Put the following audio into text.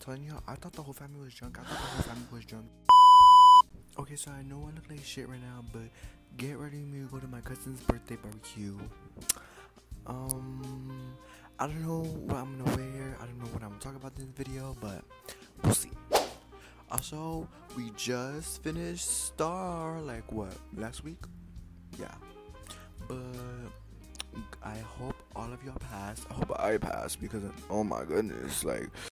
telling you, I thought the whole family was drunk. Okay, so I know I look like shit right now, but get ready for me to go to my cousin's birthday barbecue. I don't know what I'm gonna wear. I don't know what I'm gonna talk about in this video, but we'll see. Also, we just finished Star, like what, last week? Yeah. But I hope all of y'all pass. I hope I pass because, oh my goodness, like,